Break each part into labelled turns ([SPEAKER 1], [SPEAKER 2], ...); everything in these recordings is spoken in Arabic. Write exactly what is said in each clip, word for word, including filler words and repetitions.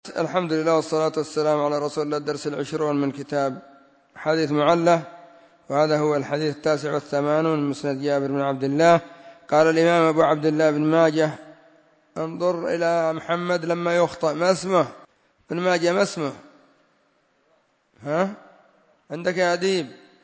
[SPEAKER 1] الحمد لله والصلاة والسلام على رسول الله. الدرس العشرون من كتاب حديث معلة، وهذا هو الحديث التاسع والثمانون من مسند جابر بن عبد الله. قال الإمام أبو عبد الله بن ماجه: انظر إلى محمد لما يخطأ، ما اسمه بن ماجه؟ ما اسمه؟ ها عندك يا أديب؟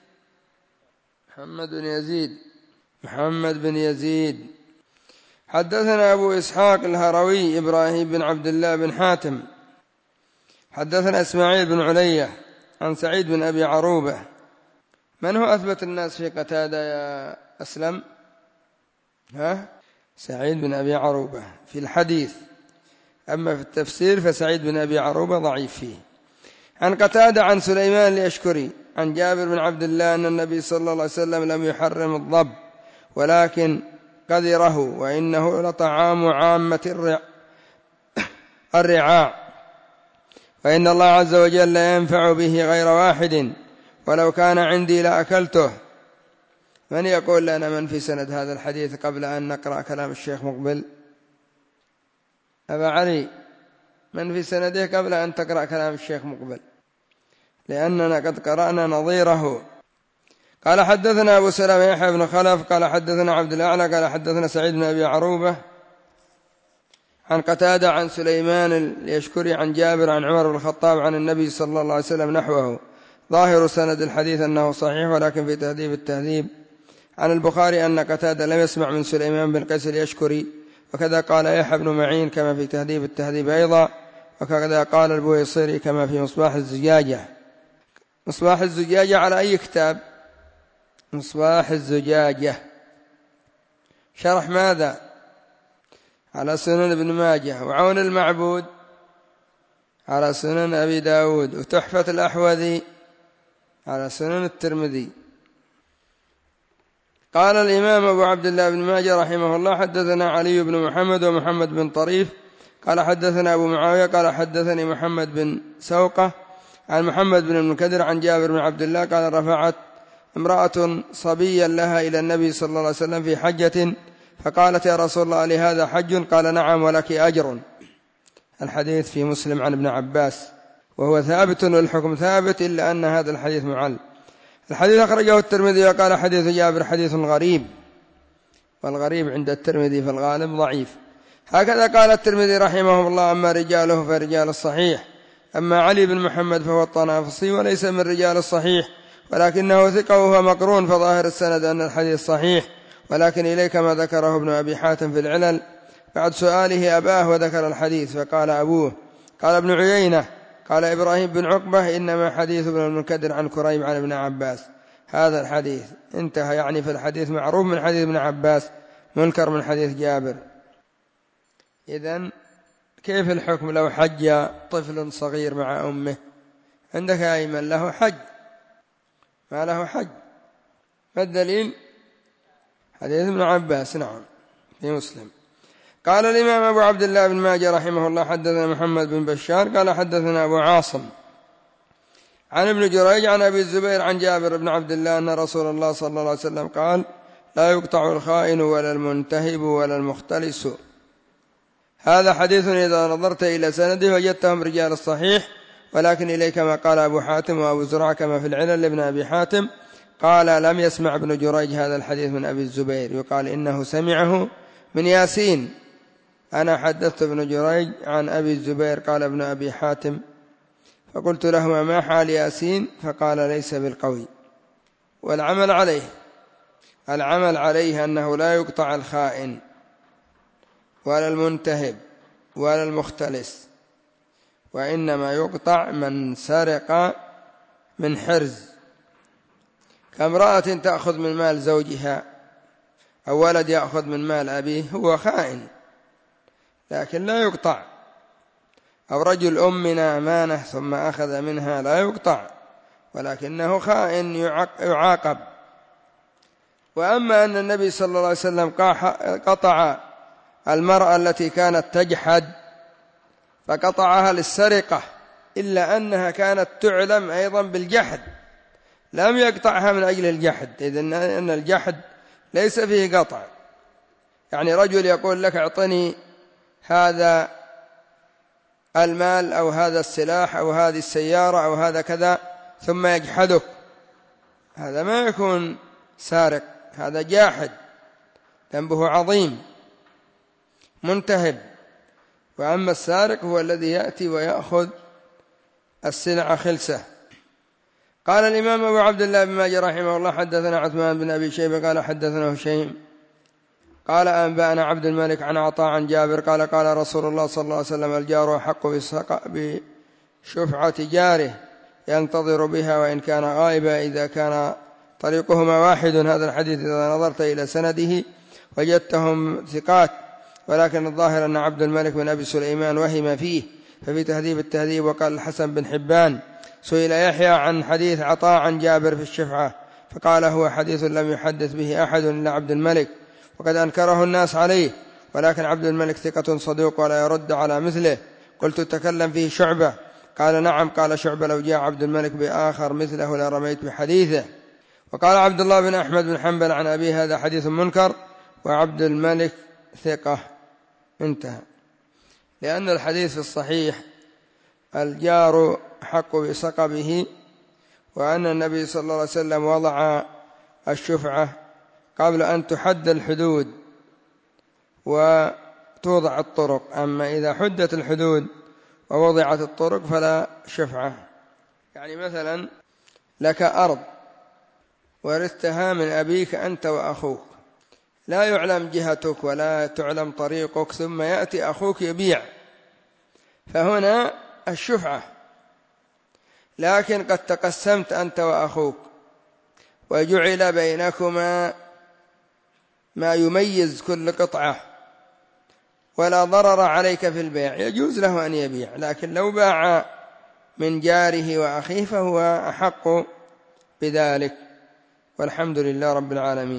[SPEAKER 1] محمد بن يزيد. محمد بن يزيد. حدثنا أبو إسحاق الهروي إبراهيم بن عبد الله بن حاتم. حدثنا إسماعيل بن علية عن سعيد بن أبي عروبة. من هو أثبت الناس في قتادة يا أسلم؟ ها سعيد بن أبي عروبة في الحديث، أما في التفسير فسعيد بن أبي عروبة ضعيف فيه. عن قتادة عن سليمان اليشكري عن جابر بن عبد الله أن النبي صلى الله عليه وسلم لم يحرم الضب ولكن قذره، وإنه لطعام عامة الرعاع، وإن الله عز وجل لا ينفع به غير واحد، ولو كان عندي لأكلته. من يقول لنا من في سند هذا الحديث قبل أن نقرأ كلام الشيخ مقبل؟ أبا علي، من في سنده قبل أن تقرأ كلام الشيخ مقبل، لأننا قد قرأنا نظيره. قال حدثنا أبو سلمة يحيى بن خلف قال حدثنا عبد الأعلى قال حدثنا سعيد بن أبي عروبة عن قتادة عن سليمان اليشكري عن جابر عن عمر بن الخطاب عن النبي صلى الله عليه وسلم نحوه. ظاهر سند الحديث أنه صحيح، ولكن في تهذيب التهذيب عن البخاري أن قتادة لم يسمع من سليمان بن قيس اليشكري، وكذا قال يحيى بن معين كما في تهذيب التهذيب أيضا، وكذا قال البويصيري كما في مصباح الزجاجة. مصباح الزجاجة على أي كتاب؟ مصباح الزجاجة شرح ماذا؟ على سنن ابن ماجه. وعون المعبود على سنن أبي داود. وتحفة الأحوذي على سنن الترمذي. قال الإمام أبو عبد الله بن ماجه رحمه الله: حدثنا علي بن محمد ومحمد بن طريف قال حدثنا أبو معاوية قال حدثني محمد بن سوقة عن محمد بن المنكدر عن جابر بن عبد الله قال: رفعت امرأة صبيا لها إلى النبي صلى الله عليه وسلم في حجة، فقالت: يا رسول الله لهذا حج؟ قال: نعم ولك أجر. الحديث في مسلم عن ابن عباس، وهو ثابت والحكم ثابت، إلا أن هذا الحديث معل. الحديث أخرجه الترمذي وقال: حديث جابر حديث غريب، والغريب عند الترمذي في الغالب ضعيف. هكذا قال الترمذي رحمه الله: أما رجاله فرجال الصحيح، أما علي بن محمد فهو الطنافسي وليس من رجال الصحيح، ولكنه ثقة وهو مقرون، فظاهر السند أن الحديث صحيح، ولكن إليك ما ذكره ابن أبي حاتم في العلل بعد سؤاله أباه وذكر الحديث، فقال أبوه. قال ابن عيينة قال إبراهيم بن عقبة: إنما حديث ابن المنكدر عن كريب عن ابن عباس. هذا الحديث انتهى، يعني في الحديث معروف من حديث ابن عباس، منكر من حديث جابر. إذن كيف الحكم لو حج طفل صغير مع أمه؟ عندك يا أيمن له حج؟ ما له حج. ما الدليل؟ حديث ابن عباس نعم في مسلم. قال الإمام أبو عبد الله بن ماجه رحمه الله: حدثنا محمد بن بشار قال حدثنا أبو عاصم عن ابن جريج عن أبي الزبير عن جابر بن عبد الله أن رسول الله صلى الله عليه وسلم قال: لا يقطع الخائن ولا المنتهب ولا المختلس. هذا حديث إذا نظرت إلى سنده وجدتهم رجال الصحيح، ولكن إليك ما قال أبو حاتم وأبو زرع كما في العلل لابن أبي حاتم قال: لم يسمع ابن جريج هذا الحديث من أبي الزبير، يقال إنه سمعه من ياسين. أنا حدثت ابن جريج عن أبي الزبير قال ابن أبي حاتم، فقلت لهما: ما حال ياسين؟ فقال: ليس بالقوي. والعمل عليه العمل عليه أنه لا يقطع الخائن ولا المنتهب ولا المختلس، وإنما يقطع من سرق من حرز، كامرأة تأخذ من مال زوجها أو ولد يأخذ من مال أبيه، هو خائن لكن لا يقطع. أو رجل أمنا أمانة ثم أخذ منها، لا يقطع ولكنه خائن يعاقب. وأما أن النبي صلى الله عليه وسلم قطع المرأة التي كانت تجحد فقطعها للسرقة، إلا أنها كانت تعلم أيضا بالجحد، لم يقطعها من أجل الجحد، إذن أن الجحد ليس فيه قطع. يعني رجل يقول لك: اعطني هذا المال أو هذا السلاح أو هذه السيارة أو هذا كذا ثم يجحدك، هذا ما يكون سارق، هذا جاحد ذنبه عظيم منتهب. وأما السارق هو الذي يأتي ويأخذ السلع خلسة. قال الإمام أبو عبد الله بن ماجه رحمه الله حدثنا عثمان بن أبي شيبة قال حدثنا هشيم قال أنبأنا عبد الملك عن عطاء عن جابر قال قال رسول الله صلى الله عليه وسلم الجار أحق بشفعة جاره ينتظر بها وإن كان غائبا إذا كان طريقهما واحد. هذا الحديث إذا نظرت إلى سنده وجدتهم ثقات، ولكن الظاهر أن عبد الملك بن أبي سليمان وهم فيه. ففي تهذيب التهذيب وقال الحسن بن حبان سئل يحيى عن حديث عطاء عن جابر في الشفعة فقال هو حديث لم يحدث به أحد إلا عبد الملك وقد أنكره الناس عليه، ولكن عبد الملك ثقة صدوق ولا يرد على مثله. قلت تكلم فيه شعبة قال نعم. قال شعبة لو جاء عبد الملك بآخر مثله لرميت بحديثه. وقال عبد الله بن أحمد بن حنبل عن أبي هذا حديث منكر وعبد الملك ثقة. انتهى. لأن الحديث في الصحيح الجار حق بسقبه، وأن النبي صلى الله عليه وسلم وضع الشفعة قبل أن تحد الحدود وتوضع الطرق، أما إذا حدت الحدود ووضعت الطرق فلا شفعة. يعني مثلا لك أرض ورثتها من أبيك أنت وأخوك، لا يعلم جهتك ولا تعلم طريقك، ثم يأتي أخوك يبيع، فهنا الشفعة. لكن قد تقسمت أنت وأخوك وجعل بينكما ما يميز كل قطعة ولا ضرر عليك في البيع، يجوز له أن يبيع. لكن لو باع من جاره وأخيه فهو أحق بذلك. والحمد لله رب العالمين.